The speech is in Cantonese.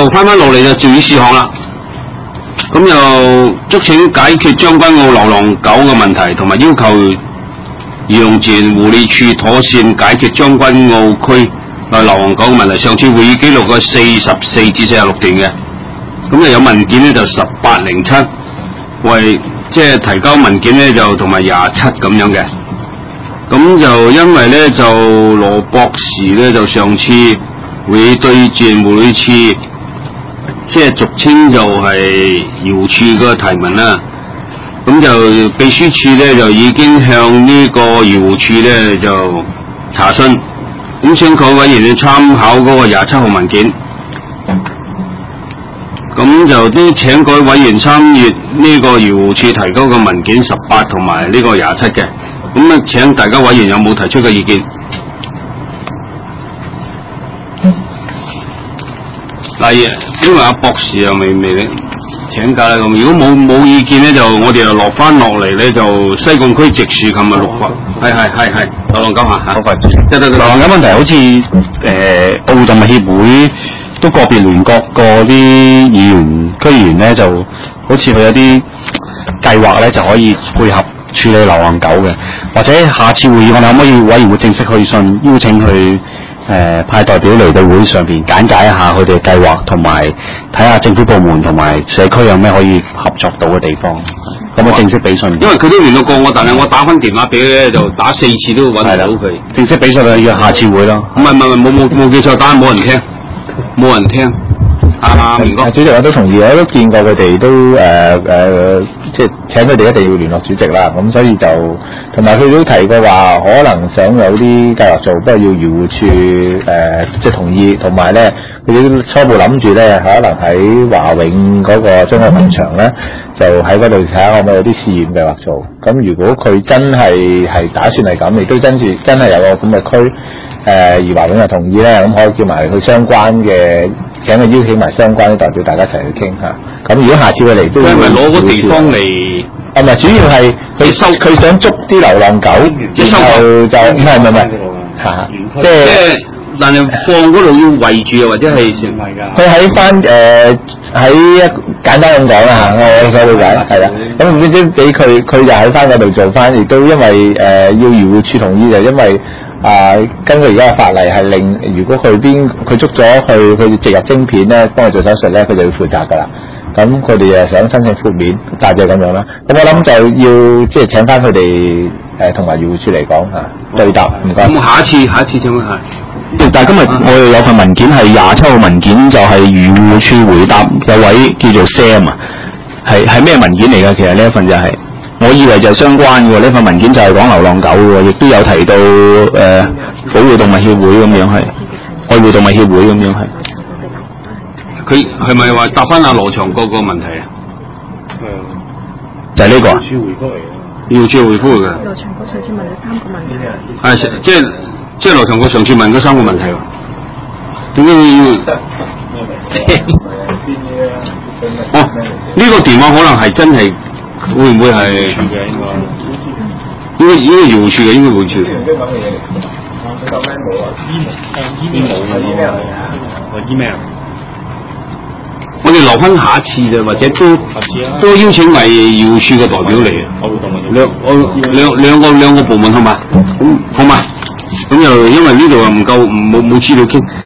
翻落嚟就召議事項啦。咁又促請解決將軍澳流浪狗嘅問題，同埋要求漁農自然護理處妥善解決將軍澳區流浪狗嘅問題。上次會議記錄嘅44至46段嘅，咁又有文件咧就1807，為即係提交文件咧就同埋27咁樣嘅。咁就因為咧就羅博士咧就上次會對自然護理處即係俗稱就係漁處個提問啦，咁就秘書處咧就已經向呢個漁處咧就查詢，咁請各位委員去參考嗰個27號文件，咁就都請各位委員參閱呢個漁處提交嘅文件18同埋呢個27嘅，咁啊請大家委員有冇提出嘅意見？嗱，因為阿博士又未請假啦，咁如果冇意見咧，就我哋又落嚟咧，就西貢區植樹琴日6個，係流浪狗嚇，好快，流浪狗問題好似澳動物協會都個別聯絡過啲議員區議員咧，就好似佢有啲計劃咧就可以配合處理流浪狗嘅，或者下次會議我哋可唔可以委員會正式去信邀請佢？派代表嚟到會上邊簡介一下佢哋嘅計劃，同埋睇下政府部門同埋社區有咩可以合作到嘅地方。咁我正式俾信，因為佢都聯絡過我，但係我打翻電話俾佢咧，就打4次都揾唔到佢。正式俾信啊，約下次會咯。唔係冇記錯，但係冇人聽。明哥，主席我都同意，我都見過佢哋都即係請佢哋一定要聯絡主席啦。咁所以就同埋佢都提過話，可能想有啲計劃做，不過要漁護處即係同意，同埋咧佢哋初步諗住咧，可能喺華永嗰個中國墳場咧，就喺嗰度睇下可唔可以有啲試驗計劃做。咁如果佢真係打算係咁，亦都真係有個咁嘅區，而華永又同意咧，咁可以叫埋佢相關嘅。請佢邀請埋相關嘅代表，大家一齊去傾下。咁如果下次佢嚟，都係咪攞個地方嚟？唔係，主要係佢想捉啲流浪狗，然後就唔係嚇，即係但係放嗰度要圍住啊，或者係佢喺翻喺簡單咁講啦嚇，我所理解係啦。咁唔知俾佢就喺翻嗰度做翻，亦都因為要漁護處同意，就因為。根據而家嘅法例係令，如果佢捉咗佢植入晶片咧，幫佢做手術咧，佢就要負責㗎啦。咁佢哋又想申請豁免，大致係咁樣啦。咁我諗就要即係請翻佢哋同埋漁護處嚟講嚇對答。唔該。咁下一次請問下。但係今日我哋有份文件係27號文件，就係漁護處回答有位叫做 Sam 啊，係咩文件嚟㗎？其實呢一份就係。我以為就係相關嘅喎，呢份文件就係講流浪狗嘅喎，亦都有提到保護動物協會咁樣係，愛護動物協會咁樣係。佢係咪話答翻阿羅祥國個問題啊？就係呢個啊？要處回覆嚟嘅。羅祥國上次問咗3個問題。係即係羅祥國上次問嗰3個問題喎。點解要？呢個電話可能係真係。會唔會係？應該漁護處嘅，應該會處。email 我哋留翻下一次啫，或者都邀請埋漁護處嘅代表嚟。兩個部門好嘛？好嘛？咁又因為呢度又唔夠冇資料傾。